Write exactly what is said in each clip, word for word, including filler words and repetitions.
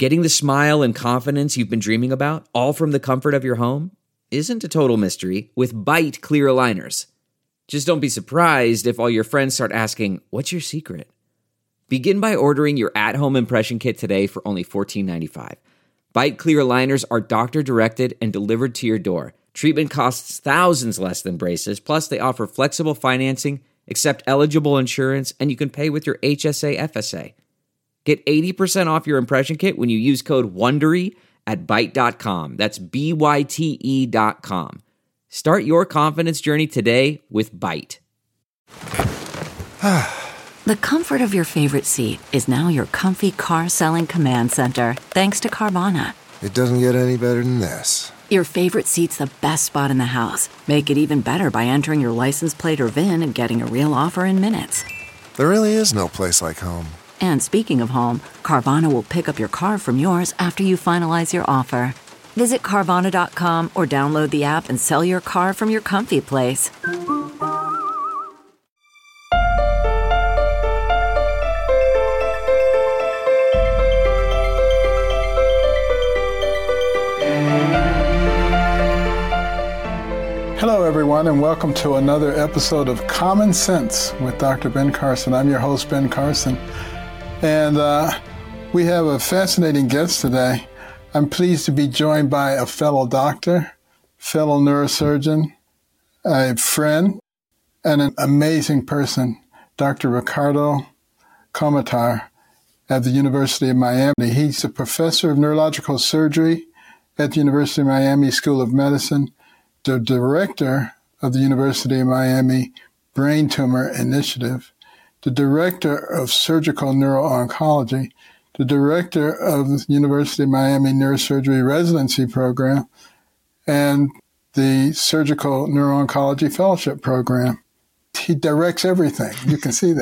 Getting the smile and confidence you've been dreaming about, all from the comfort of your home, isn't a total mystery with Byte clear aligners. Just don't be surprised if all your friends start asking, "What's your secret?" Begin by ordering your at-home impression kit today for only fourteen ninety-five. Byte clear aligners are doctor-directed and delivered to your door. Treatment costs thousands less than braces, plus they offer flexible financing, accept eligible insurance, and you can pay with your H S A F S A. Get eighty percent off your impression kit when you use code WONDERY at byte dot com. That's B Y T E dot com. Start your confidence journey today with Byte. The comfort of your favorite seat is now your comfy car selling command center, thanks to Carvana. It doesn't get any better than this. Your favorite seat's the best spot in the house. Make it even better by entering your license plate or V I N and getting a real offer in minutes. There really is no place like home. And speaking of home, Carvana will pick up your car from yours after you finalize your offer. Visit Carvana dot com or download the app and sell your car from your comfy place. Hello, everyone, and welcome to another episode of Common Sense with Doctor Ben Carson. I'm your host, Ben Carson, and uh, we have a fascinating guest today. I'm pleased to be joined by a fellow doctor, fellow neurosurgeon, a friend, and an amazing person, Doctor Ricardo Comatar at the University of Miami. He's a professor of neurological surgery at the University of Miami School of Medicine, the director of the University of Miami Brain Tumor Initiative, the director of surgical neuro-oncology, the director of the University of Miami Neurosurgery Residency Program, and the Surgical Neuro-Oncology Fellowship Program. He directs everything. You can see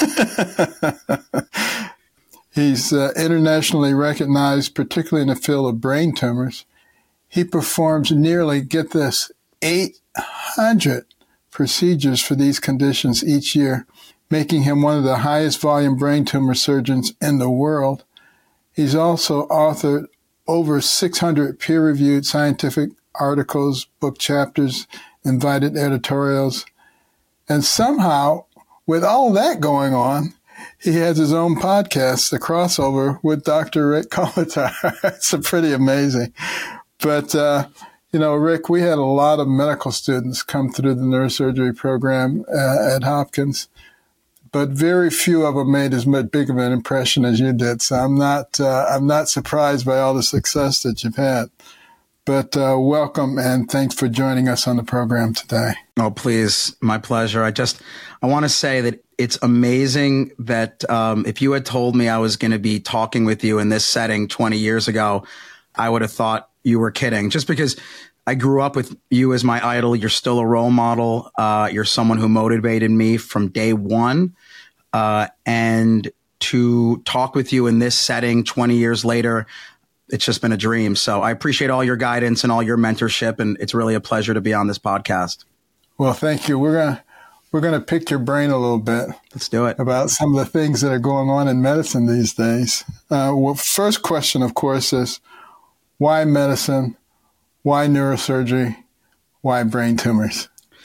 that. He's uh, internationally recognized, particularly in the field of brain tumors. He performs nearly, get this, eight hundred procedures for these conditions each year, making him one of the highest volume brain tumor surgeons in the world. He's also authored over six hundred peer-reviewed scientific articles, book chapters, invited editorials. And somehow, with all that going on, he has his own podcast, The Crossover with Doctor Rick Comatar. It's pretty amazing. But, uh, you know, Rick, we had a lot of medical students come through the neurosurgery program uh, at Hopkins, but very few of them made as much big of an impression as you did. So I'm not, uh, I'm not surprised by all the success that you've had. But uh, welcome and thanks for joining us on the program today. Oh, please. My pleasure. I just, I want to say that it's amazing that um, if you had told me I was going to be talking with you in this setting twenty years ago, I would have thought you were kidding, just because I grew up with you as my idol. You're still a role model. Uh, you're someone who motivated me from day one. Uh, and to talk with you in this setting twenty years later, it's just been a dream. So I appreciate all your guidance and all your mentorship. And it's really a pleasure to be on this podcast. Well, thank you. We're going to we're going to pick your brain a little bit. Let's do it. About some of the things that are going on in medicine these days. Uh, well, first question, of course, is why medicine? Why neurosurgery? Why brain tumors?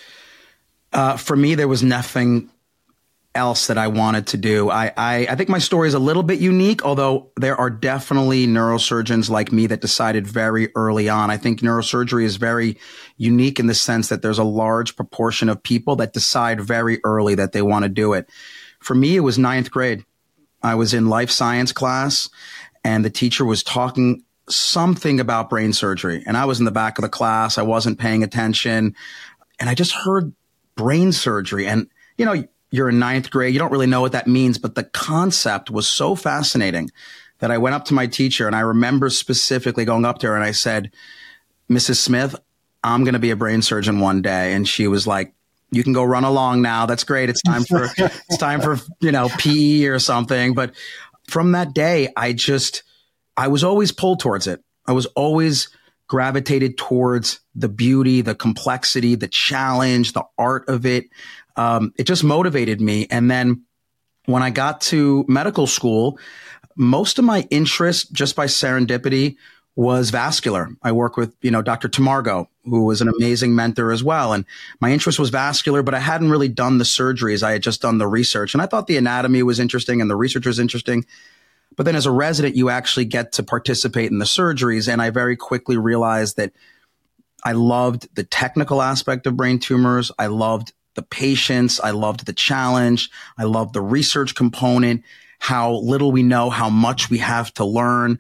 Uh, for me, there was nothing else that I wanted to do. I, I, I think my story is a little bit unique, although there are definitely neurosurgeons like me that decided very early on. I think neurosurgery is very unique in the sense that there's a large proportion of people that decide very early that they want to do it. For me, it was ninth grade. I was in life science class and the teacher was talking something about brain surgery. And I was in the back of the class. I wasn't paying attention. And I just heard brain surgery. And, you know, you're in ninth grade. You don't really know what that means. But the concept was so fascinating that I went up to my teacher. And I remember specifically going up to her and I said, "Missus Smith, I'm going to be a brain surgeon one day." And she was like, "You can go run along now. That's great. It's time for, it's time for, you know, P E or something." But from that day, I just, I was always pulled towards it. I was always gravitated towards the beauty, the complexity, the challenge, the art of it. Um, it just motivated me. And then when I got to medical school, most of my interest, just by serendipity, was vascular. I work with, you know, Doctor Tamargo, who was an amazing mentor as well. And my interest was vascular, but I hadn't really done the surgeries. I had just done the research. And I thought the anatomy was interesting and the research was interesting. But then as a resident, you actually get to participate in the surgeries. And I very quickly realized that I loved the technical aspect of brain tumors. I loved the patients. I loved the challenge. I loved the research component, how little we know, how much we have to learn.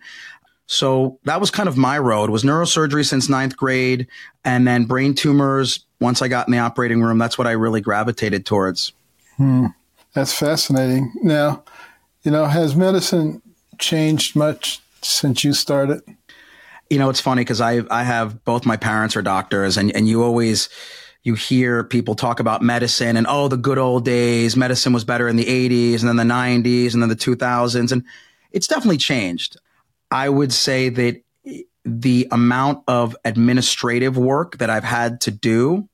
So that was kind of my road, was neurosurgery since ninth grade, and then brain tumors. Once I got in the operating room, that's what I really gravitated towards. Hmm. That's fascinating. Now, you know, has medicine changed much since you started? You know, it's funny because I I have both my parents are doctors, and, and you always, you hear people talk about medicine and, oh, the good old days, medicine was better in the eighties and then the nineties and then the two thousands. And it's definitely changed. I would say that the amount of administrative work that I've had to do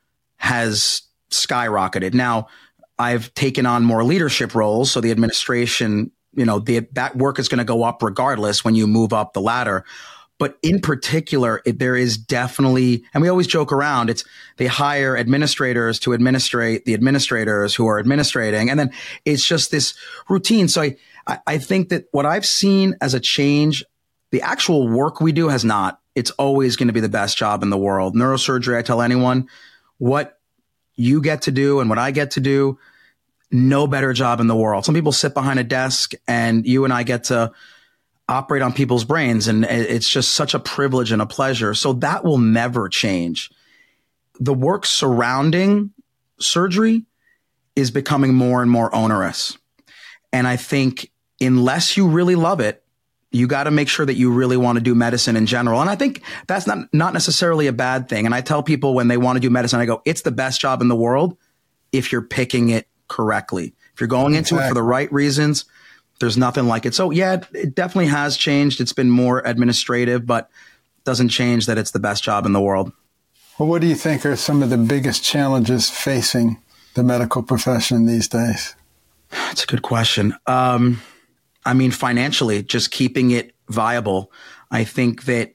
has skyrocketed. Now, I've taken on more leadership roles. So the administration, you know, the, that work is going to go up regardless when you move up the ladder. But in particular, it, there is definitely, and we always joke around, it's they hire administrators to administrate the administrators who are administrating. And then it's just this routine. So I, I think that what I've seen as a change, the actual work we do has not. It's always going to be the best job in the world. Neurosurgery, I tell anyone, what you get to do and what I get to do, no better job in the world. Some people sit behind a desk and you and I get to operate on people's brains, and it's just such a privilege and a pleasure. So that will never change. The work surrounding surgery is becoming more and more onerous. And I think unless you really love it, you got to make sure that you really want to do medicine in general. And I think that's not, not necessarily a bad thing. And I tell people when they want to do medicine, I go, it's the best job in the world if you're picking it correctly. If you're going into exactly. it for the right reasons, there's nothing like it. So yeah, it definitely has changed. It's been more administrative, but doesn't change that it's the best job in the world. Well, what do you think are some of the biggest challenges facing the medical profession these days? That's a good question. Um, I mean, financially, just keeping it viable. I think that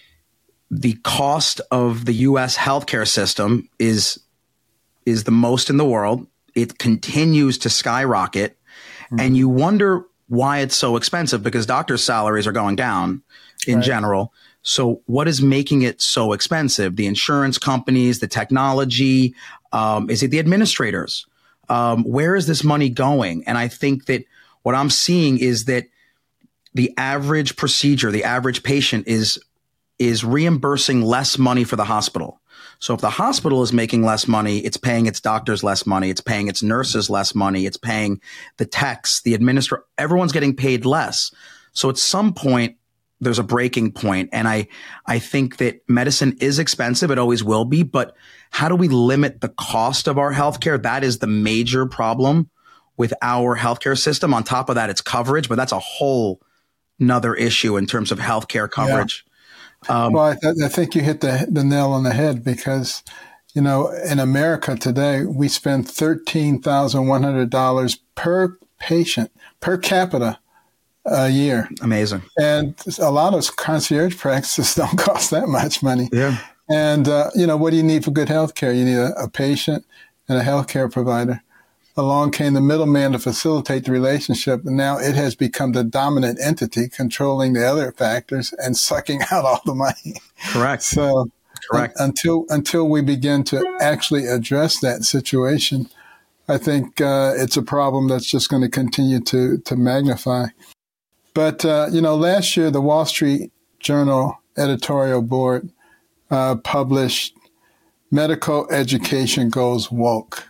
the cost of the U S healthcare system is, is the most in the world. It continues to skyrocket. Mm-hmm. And you wonder why it's so expensive, because doctors' salaries are going down in right. general. So what is making it so expensive? The insurance companies, the technology, um, is it the administrators? Um, where is this money going? And I think that what I'm seeing is that the average procedure, the average patient is, is reimbursing less money for the hospital. So if the hospital is making less money, it's paying its doctors less money. It's paying its nurses less money. It's paying the techs, the administrator, everyone's getting paid less. So at some point, there's a breaking point. And I, I think that medicine is expensive. It always will be. But how do we limit the cost of our healthcare? That is the major problem with our healthcare system. On top of that, it's coverage, but that's a whole nother issue in terms of healthcare coverage. Yeah. Um, well, I, th- I think you hit the, the nail on the head, because, you know, in America today, we spend thirteen thousand one hundred dollars per patient, per capita, a year. Amazing. And a lot of concierge practices don't cost that much money. Yeah. And, uh, you know, what do you need for good health care? You need a, a patient and a healthcare provider. Along came the middleman to facilitate the relationship, and now it has become the dominant entity controlling the other factors and sucking out all the money. Correct. So Correct. Un- until until we begin to actually address that situation, I think uh, it's a problem that's just going to continue to to magnify. But, uh, you know, last year, the Wall Street Journal editorial board uh, published Medical Education Goes Woke.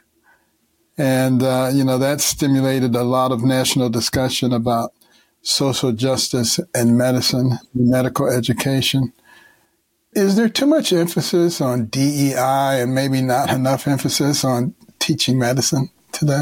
And, uh, you know, that stimulated a lot of national discussion about social justice and medicine, medical education. Is there too much emphasis on D E I and maybe not enough emphasis on teaching medicine today?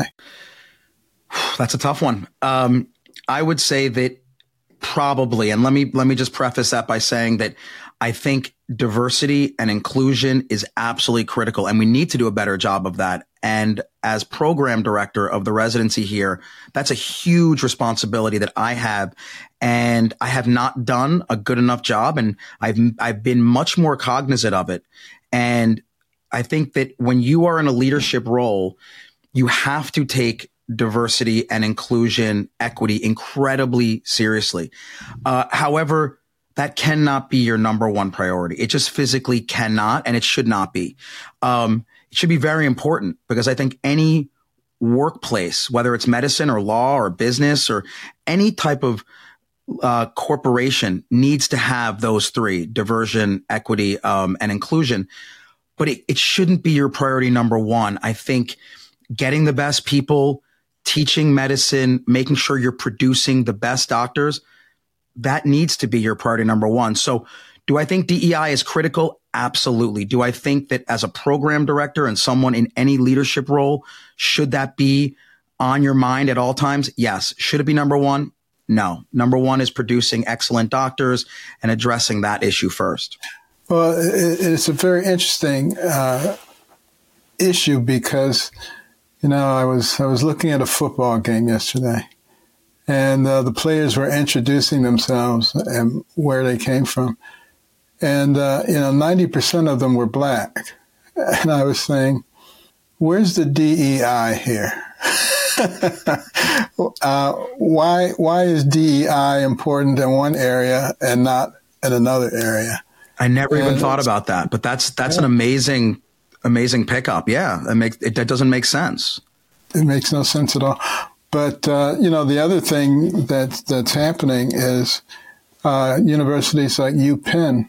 That's a tough one. Um, I would say that probably, and let me let me just preface that by saying that I think diversity and inclusion is absolutely critical, and we need to do a better job of that. And as program director of the residency here, that's a huge responsibility that I have. And I have not done a good enough job, and I've, I've been much more cognizant of it. And I think that when you are in a leadership role, you have to take diversity and inclusion, equity incredibly seriously. Uh, however, that cannot be your number one priority. It just physically cannot, and it should not be. Um, it should be very important, because I think any workplace, whether it's medicine or law or business or any type of uh, corporation, needs to have those three: diversion, equity, um, and inclusion. But it, it shouldn't be your priority number one. I think getting the best people, teaching medicine, making sure you're producing the best doctors, that needs to be your priority number one. So do I think D E I is critical? Absolutely. Do I think that as a program director and someone in any leadership role, should that be on your mind at all times? Yes. Should it be number one? No. Number one is producing excellent doctors and addressing that issue first. Well, it's a very interesting uh, issue because, you know, I was I was looking at a football game yesterday, and uh, the players were introducing themselves and where they came from. And, uh, you know, ninety percent of them were black. And I was saying, where's the D E I here? uh, why why is D E I important in one area and not in another area? I never and even thought about that, but that's that's yeah. an amazing, amazing pickup. Yeah, that makes it. That doesn't make sense. It makes no sense at all. But uh, you know, the other thing that that's happening is uh, universities like UPenn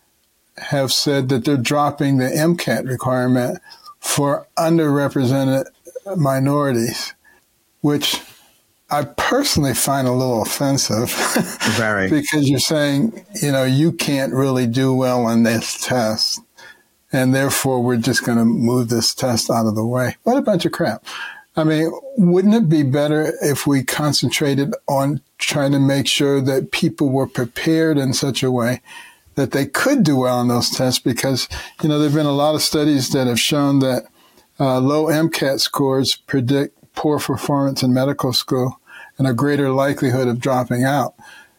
have said that they're dropping the MCAT requirement for underrepresented minorities, which I personally find a little offensive. Very. Because you're saying, you know, you can't really do well on this test, and therefore we're just going to move this test out of the way. What a bunch of crap. I mean, wouldn't it be better if we concentrated on trying to make sure that people were prepared in such a way that they could do well on those tests? Because, you know, there have been a lot of studies that have shown that uh, low MCAT scores predict poor performance in medical school and a greater likelihood of dropping out.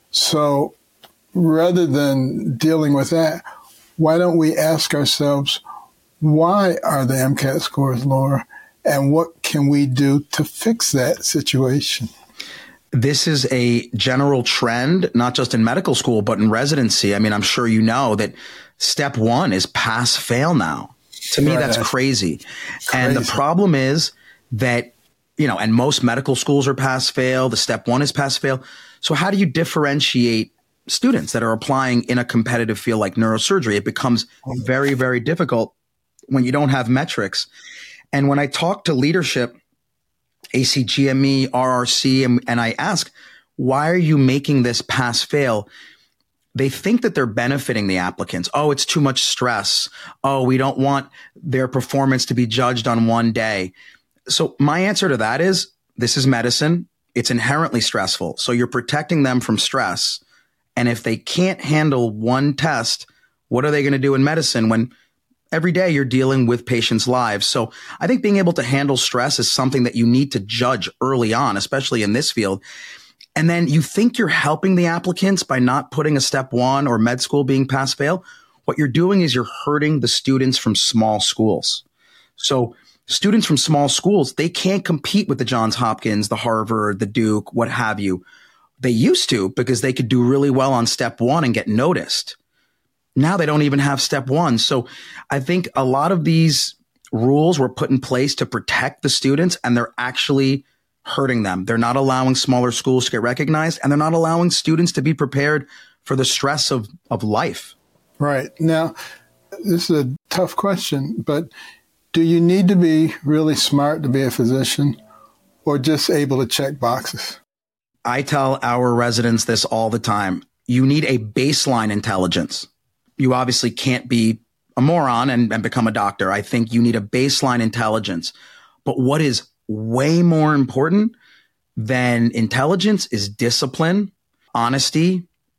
So rather than dealing with that, why don't we ask ourselves, why are the MCAT scores lower, and what can we do to fix that situation? This is a general trend, not just in medical school, but in residency. I mean, I'm sure you know that step one is pass fail now. To me, right. that's crazy. crazy. And the problem is that, you know, and most medical schools are pass fail. The step one is pass fail. So how do you differentiate students that are applying in a competitive field like neurosurgery? It becomes very, very difficult when you don't have metrics. And when I talk to leadership, A C G M E, R R C, and, and I ask, why are you making this pass fail? They think that they're benefiting the applicants. Oh, it's too much stress. Oh, we don't want their performance to be judged on one day. So my answer to that is, this is medicine. It's inherently stressful. So you're protecting them from stress. And if they can't handle one test, what are they going to do in medicine when every day you're dealing with patients' lives? So I think being able to handle stress is something that you need to judge early on, especially in this field. And then you think you're helping the applicants by not putting a step one or med school being pass fail. What you're doing is you're hurting the students from small schools. So students from small schools, they can't compete with the Johns Hopkins, the Harvard, the Duke, what have you. They used to, because they could do really well on step one and get noticed. Now they don't even have step one. So I think a lot of these rules were put in place to protect the students, and they're actually hurting them. They're not allowing smaller schools to get recognized, and they're not allowing students to be prepared for the stress of, of life. Right. Now, this is a tough question, but do you need to be really smart to be a physician, or just able to check boxes? I tell our residents this all the time. You need a baseline intelligence. You obviously can't be a moron and, and become a doctor. I think you need a baseline intelligence. But what is way more important than intelligence is discipline, honesty,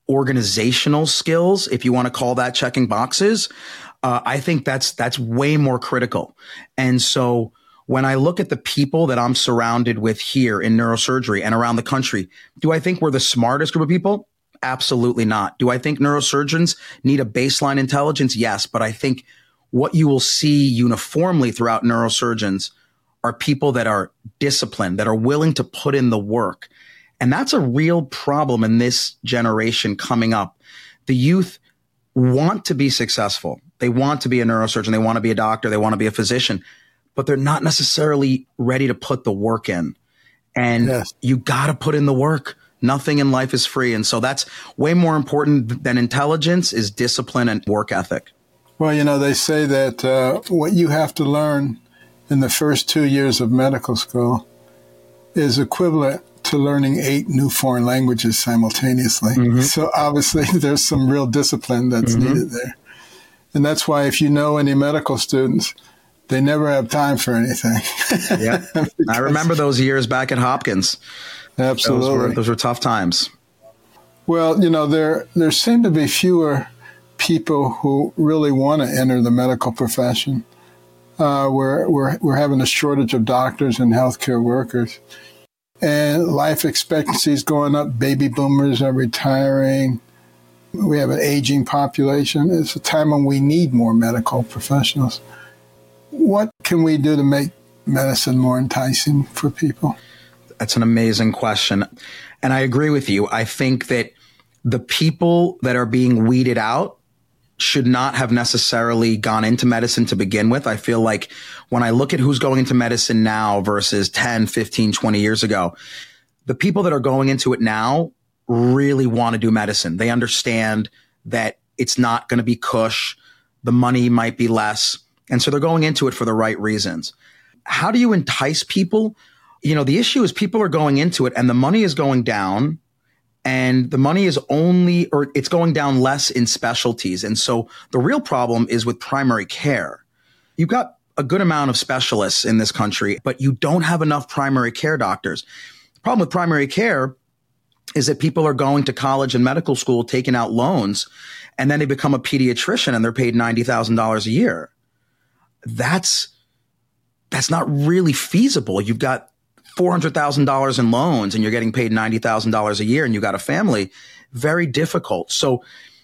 organizational skills, if you want to call that checking boxes, uh, I think that's that's way more critical. And so when I look at the people that I'm surrounded with here in neurosurgery and around the country, do I think we're the smartest group of people? Absolutely not. Do I think neurosurgeons need a baseline intelligence? Yes. But I think what you will see uniformly throughout neurosurgeons are people that are disciplined, that are willing to put in the work. And that's a real problem in this generation coming up. The youth want to be successful. They want to be a neurosurgeon. They want to be a doctor. They want to be a physician, but they're not necessarily ready to put the work in. And yes. you got to put in the work. Nothing in life is free. And so that's way more important than intelligence is discipline and work ethic. Well, you know, they say that uh, what you have to learn in the first two years of medical school is equivalent to learning eight new foreign languages simultaneously. Mm-hmm. So obviously there's some real discipline that's mm-hmm. needed there. And that's why if you know any medical students, they never have time for anything. Yeah, I remember those years back at Hopkins. Absolutely. Those were, those were tough times. Well, you know, there there seem to be fewer people who really want to enter the medical profession. Uh, we're, we're, we're having a shortage of doctors and healthcare workers. And life expectancy is going up. Baby boomers are retiring. We have an aging population. It's a time when we need more medical professionals. What can we do to make medicine more enticing for people? That's an amazing question. And I agree with you. I think that the people that are being weeded out should not have necessarily gone into medicine to begin with. I feel like when I look at who's going into medicine now versus ten, fifteen, twenty years ago, the people that are going into it now really want to do medicine. They understand that it's not going to be cush. The money might be less. And so they're going into it for the right reasons. How do you entice people? You know, the issue is people are going into it and the money is going down. And the money is only, or it's going down less in specialties. And so the real problem is with primary care. You've got a good amount of specialists in this country, but you don't have enough primary care doctors. The problem with primary care is that people are going to college and medical school, taking out loans, and then they become a pediatrician and they're paid ninety thousand dollars a year. That's, that's not really feasible. You've got four hundred thousand dollars in loans and you're getting paid ninety thousand dollars a year and you got a family. Very difficult. So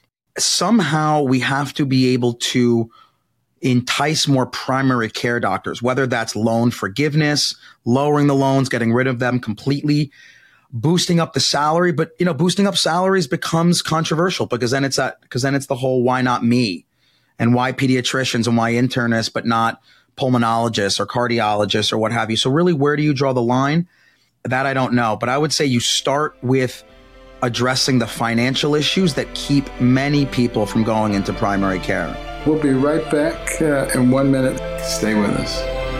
somehow we have to be able to entice more primary care doctors, whether that's loan forgiveness, lowering the loans, getting rid of them completely, boosting up the salary. But, you know, boosting up salaries becomes controversial because then it's that, because then it's the whole, why not me? And why pediatricians and why internists, but not pulmonologists or cardiologists or what have you. So really, where do you draw the line? That I don't know. But I would say you start with addressing the financial issues that keep many people from going into primary care. We'll be right back uh, in one minute. Stay with us.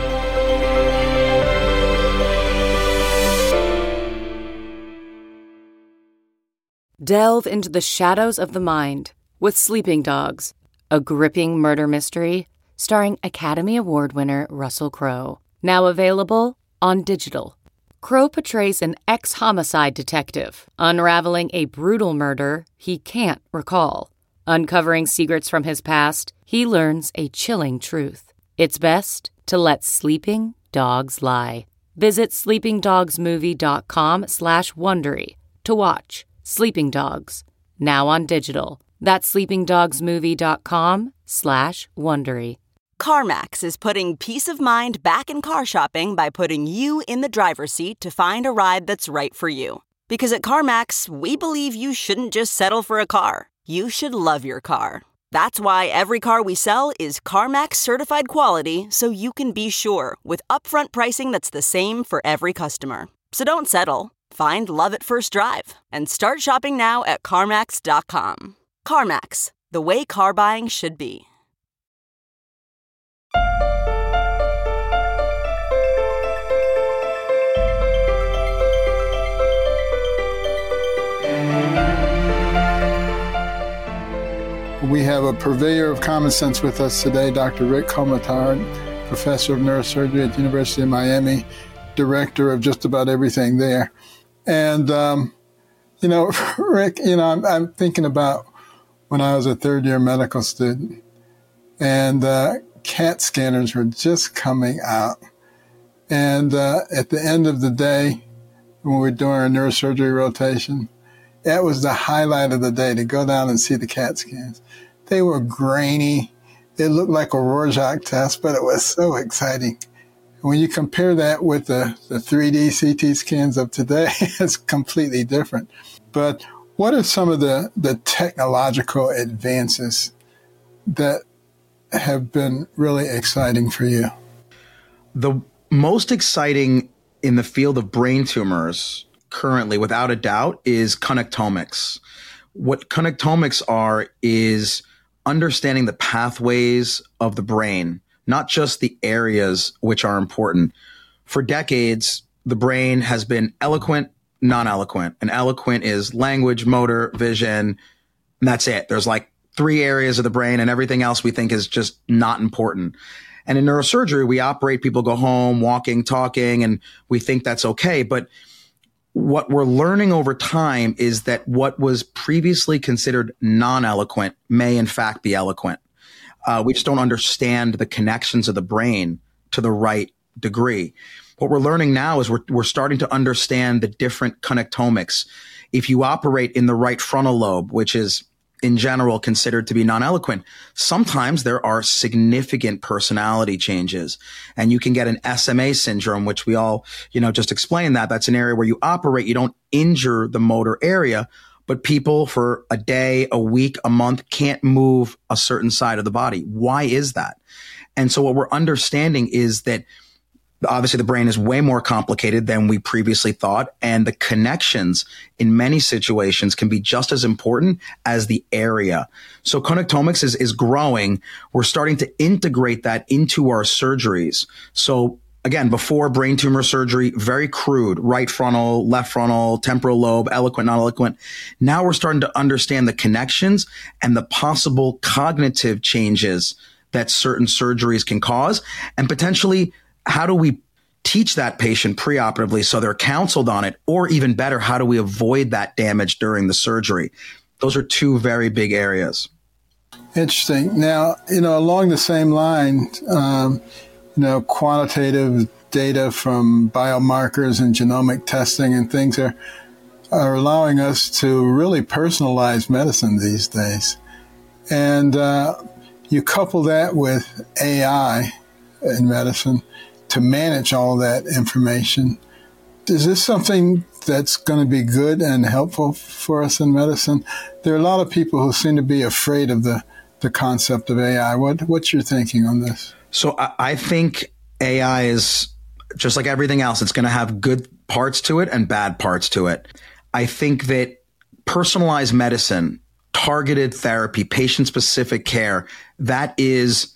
Delve into the shadows of the mind with Sleeping Dogs, a gripping murder mystery starring Academy Award winner Russell Crowe. Now available on digital. Crowe portrays an ex-homicide detective unraveling a brutal murder he can't recall. Uncovering secrets from his past, he learns a chilling truth. It's best to let sleeping dogs lie. Visit sleepingdogsmovie.com slash Wondery to watch Sleeping Dogs, now on digital. That's sleepingdogsmovie.com slash Wondery. CarMax is putting peace of mind back in car shopping by putting you in the driver's seat to find a ride that's right for you. Because at CarMax, we believe you shouldn't just settle for a car. You should love your car. That's why every car we sell is CarMax certified quality, so you can be sure with upfront pricing that's the same for every customer. So don't settle. Find love at first drive and start shopping now at CarMax dot com. CarMax, the way car buying should be. We have a purveyor of common sense with us today, Doctor Rick Komatar, professor of neurosurgery at the University of Miami, director of just about everything there. And, um, You know, Rick, you know, I'm, I'm thinking about when I was a third year medical student and uh, CAT scanners were just coming out. And uh, at the end of the day, when we were doing our neurosurgery rotation, that was the highlight of the day, to go down and see the CAT scans. They were grainy. It looked like a Rorschach test, but it was so exciting. When you compare that with the, the three D C T scans of today, it's completely different. But what are some of the, the technological advances that have been really exciting for you? The most exciting in the field of brain tumors currently, without a doubt, is connectomics. What connectomics are is understanding the pathways of the brain, not just the areas which are important. For decades, the brain has been eloquent, non-eloquent. And eloquent is language, motor, vision, and that's it. There's like three areas of the brain, and everything else we think is just not important. And in neurosurgery, we operate, people go home, walking, talking, and we think that's okay. But what we're learning over time is that what was previously considered non-eloquent may in fact be eloquent. Uh, we just don't understand the connections of the brain to the right degree. What we're learning now is we're, we're starting to understand the different connectomics. If you operate in the right frontal lobe, which is in general considered to be non-eloquent, sometimes there are significant personality changes, and you can get an S M A syndrome, which we all, you know, just explained that. That's an area where you operate, you don't injure the motor area, but people for a day, a week, a month can't move a certain side of the body. Why is that? And so what we're understanding is that obviously the brain is way more complicated than we previously thought, and the connections in many situations can be just as important as the area. So connectomics is, is growing. We're starting to integrate that into our surgeries. So again, before brain tumor surgery, very crude, right frontal, left frontal, temporal lobe, eloquent, non-eloquent. Now we're starting to understand the connections and the possible cognitive changes that certain surgeries can cause, and potentially how do we teach that patient preoperatively so they're counseled on it? Or even better, how do we avoid that damage during the surgery? Those are two very big areas. Interesting. Now, you know, along the same line, um, you know, quantitative data from biomarkers and genomic testing and things are, are allowing us to really personalize medicine these days. And uh, you couple that with A I in medicine to manage all that information. Is this something that's going to be good and helpful for us in medicine? There are a lot of people who seem to be afraid of the, the concept of A I. What, what's your thinking on this? So I, I think A I is just like everything else. It's going to have good parts to it and bad parts to it. I think that personalized medicine, targeted therapy, patient-specific care, that is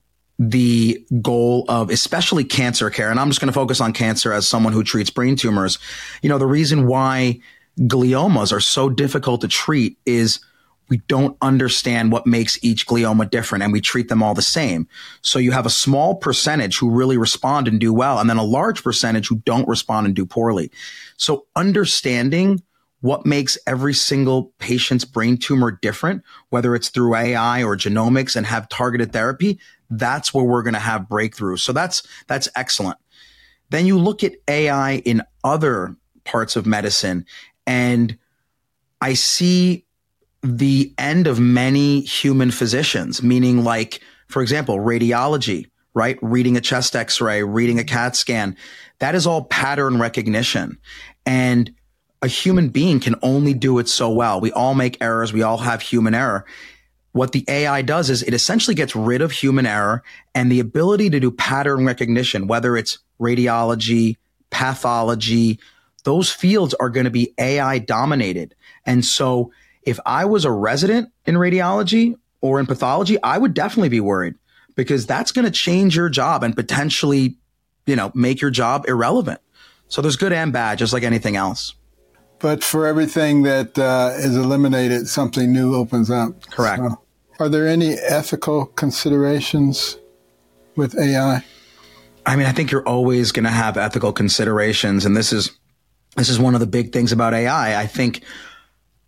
the goal of especially cancer care. And I'm just going to focus on cancer as someone who treats brain tumors. You know, the reason why gliomas are so difficult to treat is we don't understand what makes each glioma different, and we treat them all the same. So you have a small percentage who really respond and do well, and then a large percentage who don't respond and do poorly. So understanding what makes every single patient's brain tumor different, whether it's through A I or genomics, and have targeted therapy, that's where we're going to have breakthroughs. So that's, that's excellent. Then you look at A I in other parts of medicine, and I see the end of many human physicians, meaning like, for example, radiology, right? Reading a chest x-ray, reading a CAT scan, that is all pattern recognition. And a human being can only do it so well. We all make errors. We all have human error. What the A I does is it essentially gets rid of human error and the ability to do pattern recognition, whether it's radiology, pathology, those fields are going to be A I dominated. And so if I was a resident in radiology or in pathology, I would definitely be worried, because that's going to change your job and potentially, you know, make your job irrelevant. So there's good and bad, just like anything else. But for everything that uh, is eliminated, something new opens up. Correct. So, are there any ethical considerations with A I? I mean, I think you're always going to have ethical considerations. And this is, this is one of the big things about A I. I think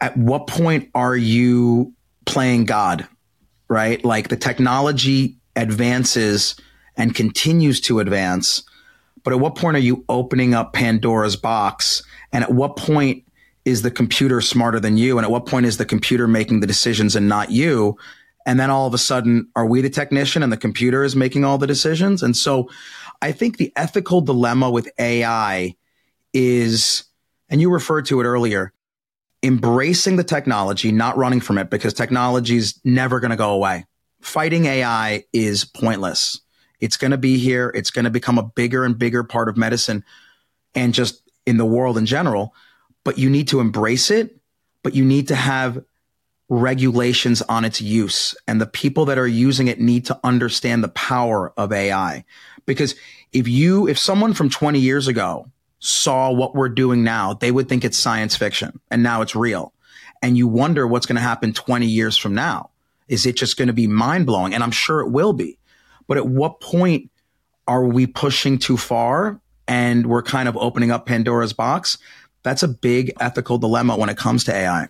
at what point are you playing God, right? Like the technology advances and continues to advance, but at what point are you opening up Pandora's box? And at what point is the computer smarter than you? And at what point is the computer making the decisions and not you? And then all of a sudden, are we the technician and the computer is making all the decisions? And so I think the ethical dilemma with A I is, and you referred to it earlier, embracing the technology, not running from it, because technology is never going to go away. Fighting A I is pointless. It's going to be here. It's going to become a bigger and bigger part of medicine and just in the world in general. But you need to embrace it, but you need to have regulations on its use. And the people that are using it need to understand the power of A I. Because if you, if someone from twenty years ago saw what we're doing now, they would think it's science fiction, and now it's real. And you wonder what's going to happen twenty years from now. Is it just going to be mind blowing? And I'm sure it will be. But at what point are we pushing too far and we're kind of opening up Pandora's box? That's a big ethical dilemma when it comes to A I.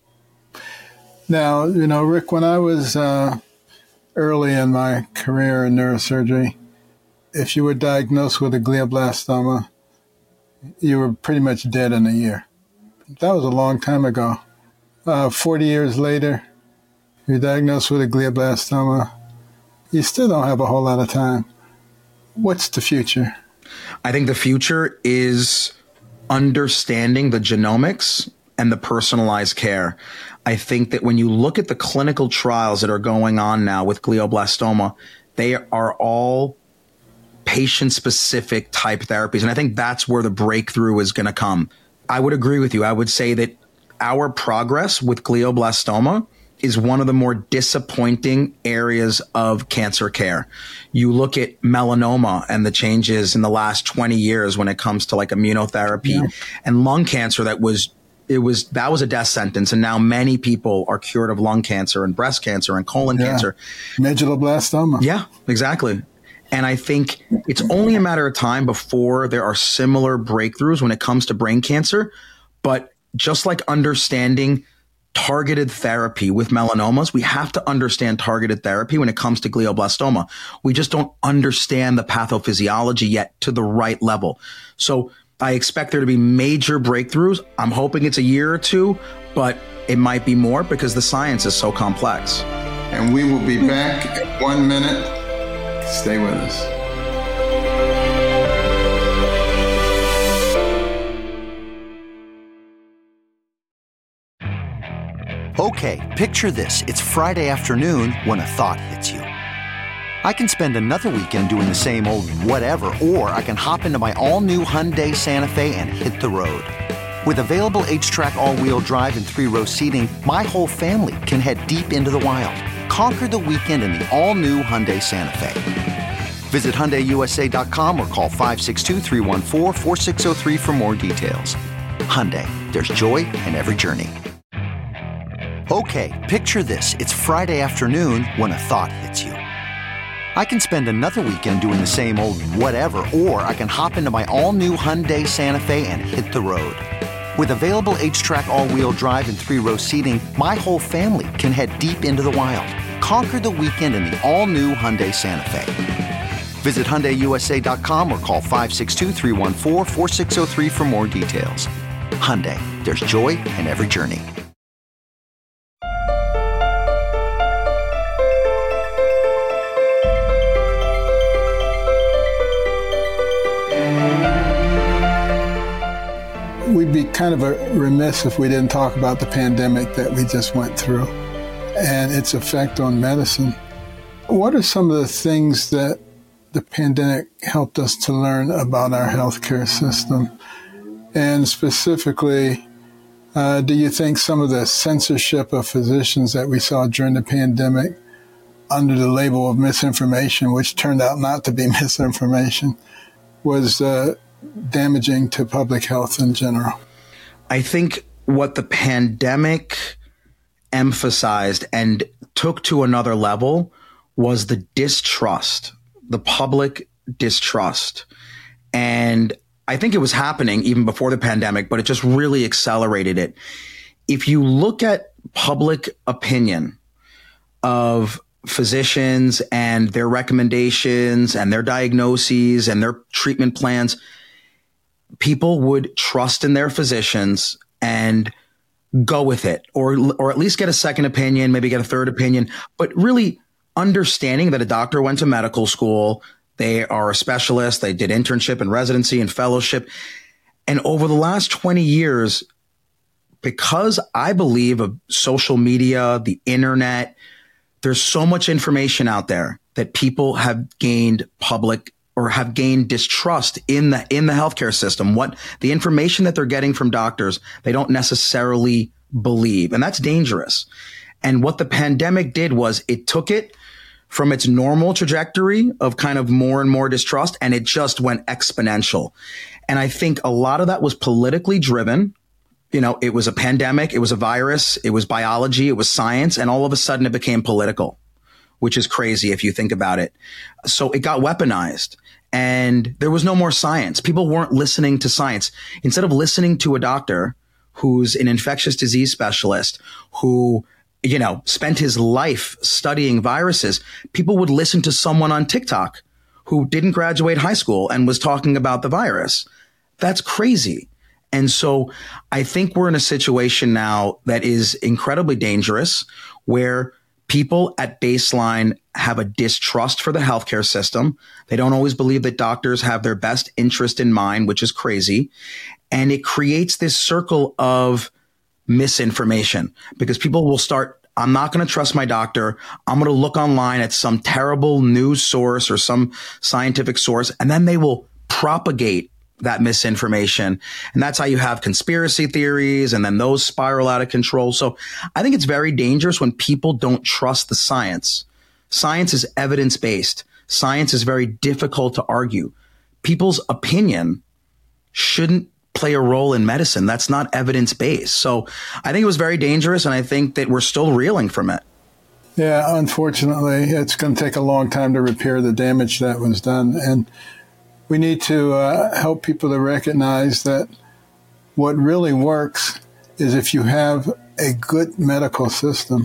Now, you know, Rick, when I was uh, early in my career in neurosurgery, if you were diagnosed with a glioblastoma, you were pretty much dead in a year. That was a long time ago. Uh, forty years later, you're diagnosed with a glioblastoma, you still don't have a whole lot of time. What's the future? I think the future is understanding the genomics and the personalized care. I think that when you look at the clinical trials that are going on now with glioblastoma, they are all patient-specific type therapies. And I think that's where the breakthrough is going to come. I would agree with you. I would say that our progress with glioblastoma is one of the more disappointing areas of cancer care. You look at melanoma and the changes in the last twenty years when it comes to like immunotherapy yeah. and lung cancer that was It was that was a death sentence, and now many people are cured of lung cancer and breast cancer and colon yeah. cancer. Medulloblastoma. Yeah, exactly. And I think it's only a matter of time before there are similar breakthroughs when it comes to brain cancer. But just like understanding targeted therapy with melanomas, we have to understand targeted therapy when it comes to glioblastoma. We just don't understand the pathophysiology yet to the right level. So I expect there to be major breakthroughs. I'm hoping it's a year or two, but it might be more because the science is so complex. And we will be back in one minute. Stay with us. Okay, picture this. It's Friday afternoon when a thought hits you. I can spend another weekend doing the same old whatever, or I can hop into my all-new Hyundai Santa Fe and hit the road. With available H-Track all-wheel drive and three-row seating, my whole family can head deep into the wild. Conquer the weekend in the all-new Hyundai Santa Fe. Visit Hyundai U S A dot com or call five six two, three one four, four six zero three for more details. Hyundai, there's joy in every journey. Okay, picture this. It's Friday afternoon when a thought hits you. I can spend another weekend doing the same old whatever, or I can hop into my all-new Hyundai Santa Fe and hit the road. With available H-Track all-wheel drive and three-row seating, my whole family can head deep into the wild. Conquer the weekend in the all-new Hyundai Santa Fe. Visit Hyundai U S A dot com or call five six two, three one four, four six zero three for more details. Hyundai, there's joy in every journey. We'd be kind of a remiss if we didn't talk about the pandemic that we just went through and its effect on medicine. What are some of the things that the pandemic helped us to learn about our healthcare system? And specifically, uh, do you think some of the censorship of physicians that we saw during the pandemic under the label of misinformation, which turned out not to be misinformation, was uh, damaging to public health in general? I think what the pandemic emphasized and took to another level was the distrust, the public distrust. And I think it was happening even before the pandemic, but it just really accelerated it. if you look at public opinion of physicians and their recommendations and their diagnoses and their treatment plans, people would trust in their physicians and go with it, or or at least get a second opinion, maybe get a third opinion, but really understanding that a doctor went to medical school, they are a specialist, they did internship and residency and fellowship. And over the last twenty years, because I believe of social media, the internet, there's so much information out there that people have gained public or have gained distrust in the in the healthcare system. What the information that they're getting from doctors, they don't necessarily believe. And that's dangerous. And what the pandemic did was it took it from its normal trajectory of kind of more and more distrust, and it just went exponential. And I think a lot of that was politically driven. You know, it was a pandemic, it was a virus, it was biology, it was science, and all of a sudden it became political, which is crazy if you think about it. So it got weaponized and there was no more science. People weren't listening to science. Instead of listening to a doctor who's an infectious disease specialist who, you know, spent his life studying viruses, people would listen to someone on TikTok who didn't graduate high school and was talking about the virus. That's crazy. And so I think we're in a situation now that is incredibly dangerous, where people at baseline have a distrust for the healthcare system. They don't always believe that doctors have their best interest in mind, which is crazy. And it creates this circle of misinformation because people will start, I'm not going to trust my doctor. I'm going to look online at some terrible news source or some scientific source, and then they will propagate that misinformation. And that's how you have conspiracy theories, and then those spiral out of control. So I think it's very dangerous when people don't trust the science. Science is evidence-based. Science is very difficult to argue. People's opinion shouldn't play a role in medicine. That's not evidence-based. So I think it was very dangerous, and I think that we're still reeling from it. Yeah, unfortunately, it's going to take a long time to repair the damage that was done. And we need to uh, help people to recognize that what really works is if you have a good medical system,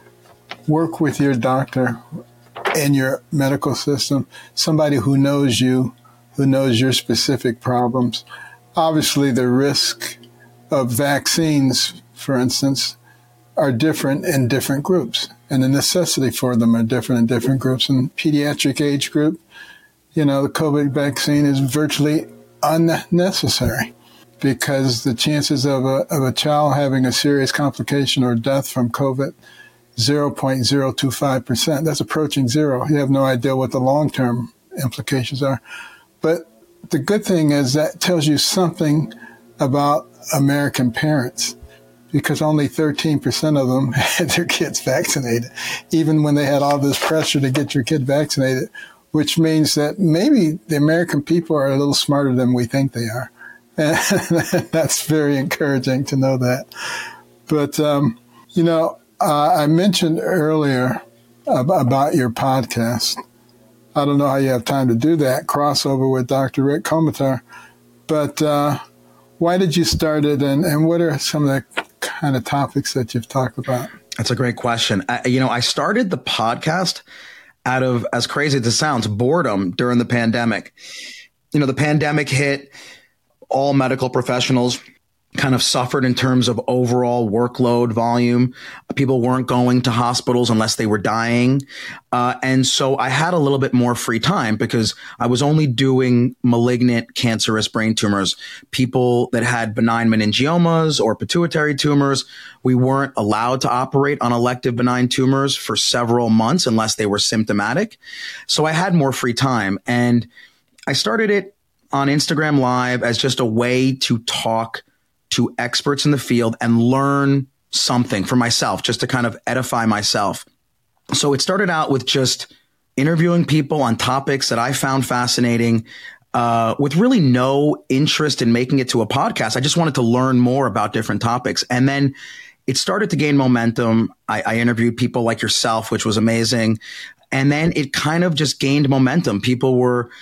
work with your doctor in your medical system, somebody who knows you, who knows your specific problems. Obviously, the risk of vaccines, for instance, are different in different groups, and the necessity for them are different in different groups. In pediatric age group, you know, the COVID vaccine is virtually unnecessary because the chances of a, of a child having a serious complication or death from COVID, zero point zero two five percent. That's approaching zero. You have no idea what the long-term implications are. But the good thing is that tells you something about American parents, because only thirteen percent of them had their kids vaccinated, even when they had all this pressure to get your kid vaccinated, which means that maybe the American people are a little smarter than we think they are. And that's very encouraging to know that. But, um, you know, uh, I mentioned earlier ab- about your podcast. I don't know how you have time to do that, crossover with Doctor Rick Komatar. But uh, why did you start it, and, and what are some of the kind of topics that you've talked about? That's a great question. I, you know, I started the podcast out of, as crazy as it sounds, boredom during the pandemic. You know, the pandemic hit, all medical professionals kind of suffered in terms of overall workload volume. People weren't going to hospitals unless they were dying. Uh, and so I had a little bit more free time because I was only doing malignant cancerous brain tumors, people that had benign meningiomas or pituitary tumors. We weren't allowed to operate on elective benign tumors for several months unless they were symptomatic. So I had more free time, and I started it on Instagram Live as just a way to talk to experts in the field and learn something for myself, just to kind of edify myself. So it started out with just interviewing people on topics that I found fascinating, uh, with really no interest in making it to a podcast. I just wanted to learn more about different topics. And then it started to gain momentum. I, I interviewed people like yourself, which was amazing. And then it kind of just gained momentum. People were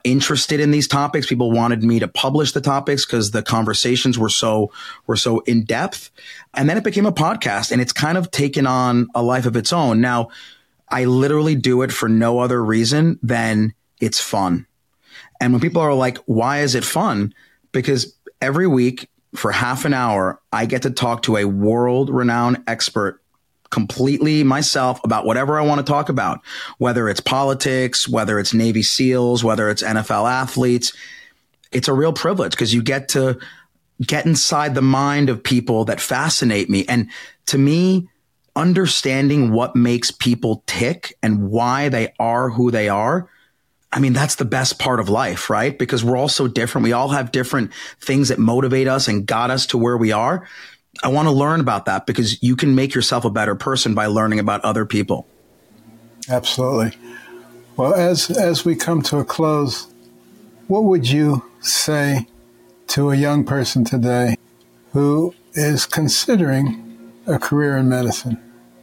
interested in these topics. People wanted me to publish the topics because the conversations were so, were so in depth. And then it became a podcast, and it's kind of taken on a life of its own. Now, I literally do it for no other reason than it's fun. And when people are like, why is it fun? Because every week for half an hour, I get to talk to a world-renowned expert completely myself about whatever I want to talk about, whether it's politics, whether it's Navy SEALs, whether it's N F L athletes. It's a real privilege because you get to get inside the mind of people that fascinate me. And to me, understanding what makes people tick and why they are who they are, I mean, that's the best part of life, right? Because we're all so different. We all have different things that motivate us and got us to where we are. I want to learn about that because you can make yourself a better person by learning about other people. Absolutely. Well, as as we come to a close, what would you say to a young person today who is considering a career in medicine?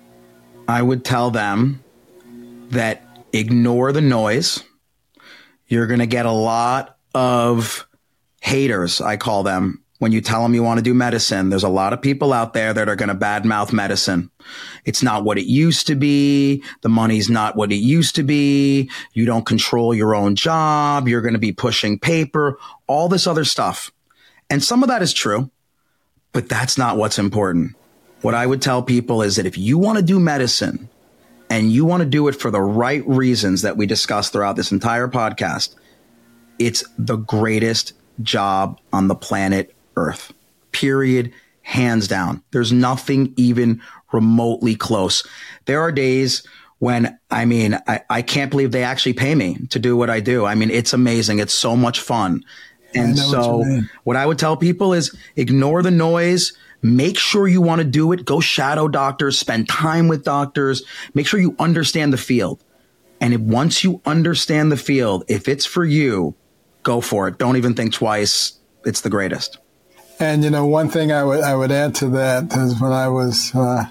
I would tell them that ignore the noise. You're going to get a lot of haters, I call them. When you tell them you want to do medicine, there's a lot of people out there that are going to badmouth medicine. It's not what it used to be. The money's not what it used to be. You don't control your own job. You're going to be pushing paper, all this other stuff. And some of that is true, but that's not what's important. What I would tell people is that if you want to do medicine and you want to do it for the right reasons that we discussed throughout this entire podcast, it's the greatest job on the planet Earth, period, hands down. There's nothing even remotely close. There are days when, I mean, I, I can't believe they actually pay me to do what I do. I mean, it's amazing. It's so much fun. And so what, what I would tell people is ignore the noise. Make sure you want to do it. Go shadow doctors, spend time with doctors, make sure you understand the field. And if once you understand the field, if it's for you, go for it. Don't even think twice. It's the greatest. And, you know, one thing I would I would add to that is when I was uh,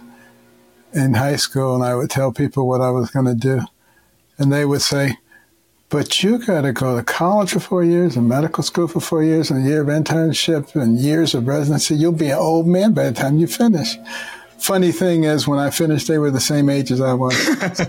in high school and I would tell people what I was going to do, and they would say, but you got to go to college for four years and medical school for four years and a year of internship and years of residency. You'll be an old man by the time you finish. Funny thing is, when I finished, they were the same age as I was. So.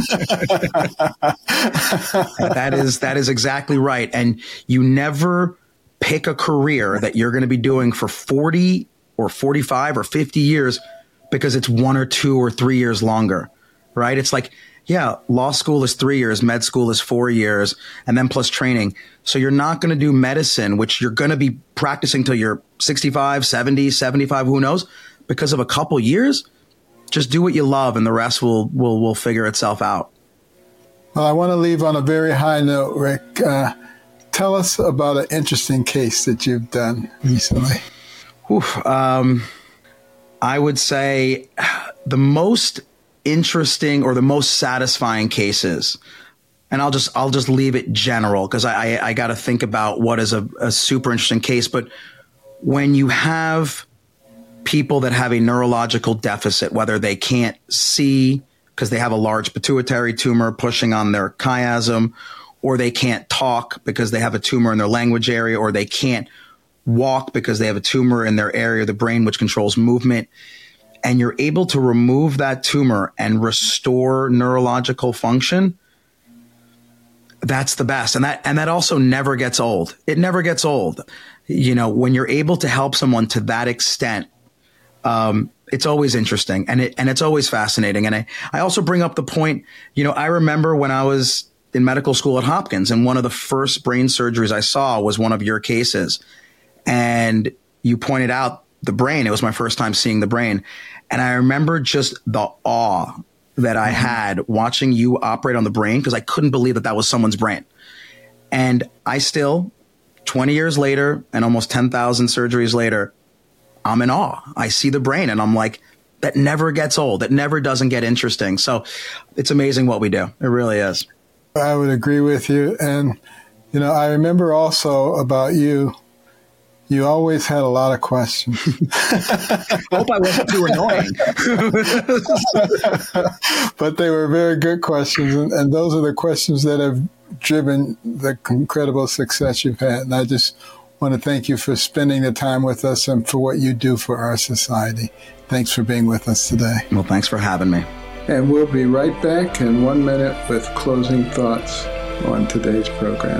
that is that is exactly right. And you never pick a career that you're going to be doing for forty or forty-five or fifty years because it's one or two or three years longer, right? It's like, yeah, law school is three years, med school is four years, and then plus training. So you're not going to do medicine, which you're going to be practicing till you're sixty-five, seventy, seventy-five, who knows, because of a couple years. Just do what you love and the rest will, will, will figure itself out. Well, I want to leave on a very high note, Rick. Uh, Tell us about an interesting case that you've done recently. Oof, um, I would say the most interesting or the most satisfying cases, and I'll just I'll just leave it general because I, I, I got to think about what is a, a super interesting case. But when you have people that have a neurological deficit, whether they can't see because they have a large pituitary tumor pushing on their chiasm, or they can't talk because they have a tumor in their language area, or they can't walk because they have a tumor in their area of the brain which controls movement, and you're able to remove that tumor and restore neurological function, that's the best. And that and that also never gets old. It never gets old. You know, when you're able to help someone to that extent, um, it's always interesting and it and it's always fascinating. And I, I also bring up the point, you know, I remember when I was in medical school at Hopkins, and one of the first brain surgeries I saw was one of your cases. And you pointed out the brain. It was my first time seeing the brain. And I remember just the awe that I had watching you operate on the brain, because I couldn't believe that that was someone's brain. And I still, twenty years later and almost ten thousand surgeries later, I'm in awe. I see the brain and I'm like, that never gets old. That never doesn't get interesting. So it's amazing what we do. It really is. I would agree with you. And, you know, I remember also about you, you always had a lot of questions. I hope I wasn't too annoying. But they were very good questions. And, and those are the questions that have driven the incredible success you've had. And I just want to thank you for spending the time with us and for what you do for our society. Thanks for being with us today. Well, thanks for having me. And we'll be right back in one minute with closing thoughts on today's program.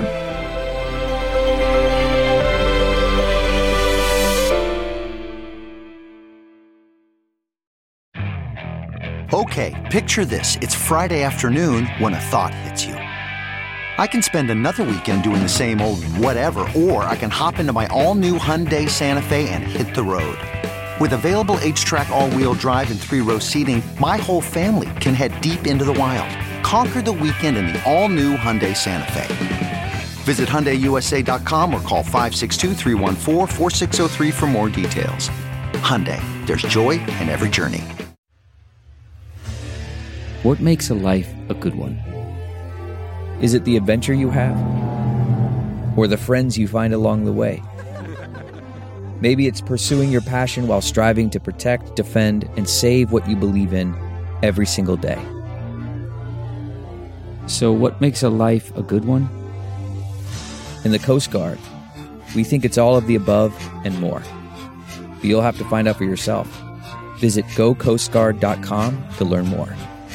Okay, picture this. It's Friday afternoon when a thought hits you. I can spend another weekend doing the same old whatever, or I can hop into my all-new Hyundai Santa Fe and hit the road. With available H-Track all-wheel drive and three-row seating, my whole family can head deep into the wild. Conquer the weekend in the all-new Hyundai Santa Fe. Visit Hyundai U S A dot com or call five six two, three one four, four six zero three for more details. Hyundai, there's joy in every journey. What makes a life a good one? Is it the adventure you have? Or the friends you find along the way? Maybe it's pursuing your passion while striving to protect, defend, and save what you believe in every single day. So what makes a life a good one? In the Coast Guard, we think it's all of the above and more. But you'll have to find out for yourself. Visit go coast guard dot com to learn more.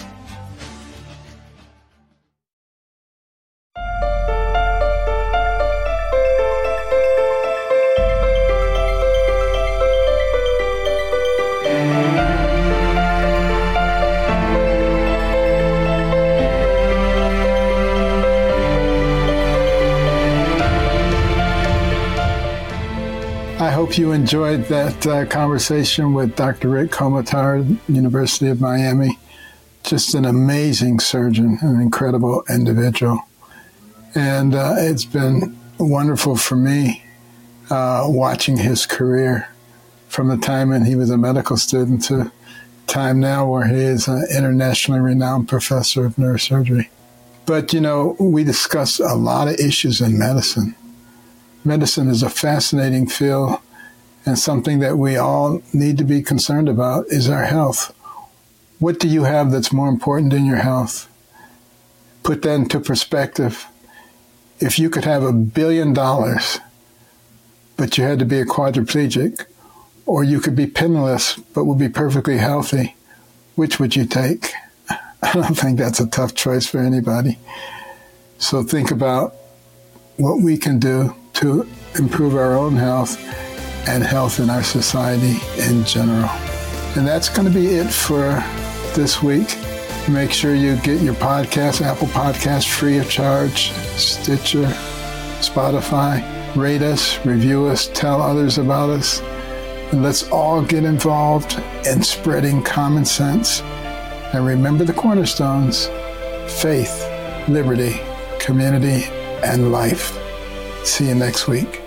I hope you enjoyed that uh, conversation with Doctor Rick Komatar, University of Miami. Just an amazing surgeon, an incredible individual. And uh, it's been wonderful for me uh, watching his career from the time when he was a medical student to time now where he is an internationally renowned professor of neurosurgery. But, you know, we discuss a lot of issues in medicine. Medicine is a fascinating field, and something that we all need to be concerned about is our health. What do you have that's more important than your health? Put that into perspective. If you could have a billion dollars, but you had to be a quadriplegic, or you could be penniless but would be perfectly healthy, which would you take? I don't think that's a tough choice for anybody. So think about what we can do to improve our own health and health in our society in general. And that's going to be it for this week. Make sure you get your podcast, Apple Podcasts, free of charge, Stitcher, Spotify. Rate us, review us, tell others about us. And let's all get involved in spreading common sense. And remember the cornerstones: faith, liberty, community, and life. See you next week.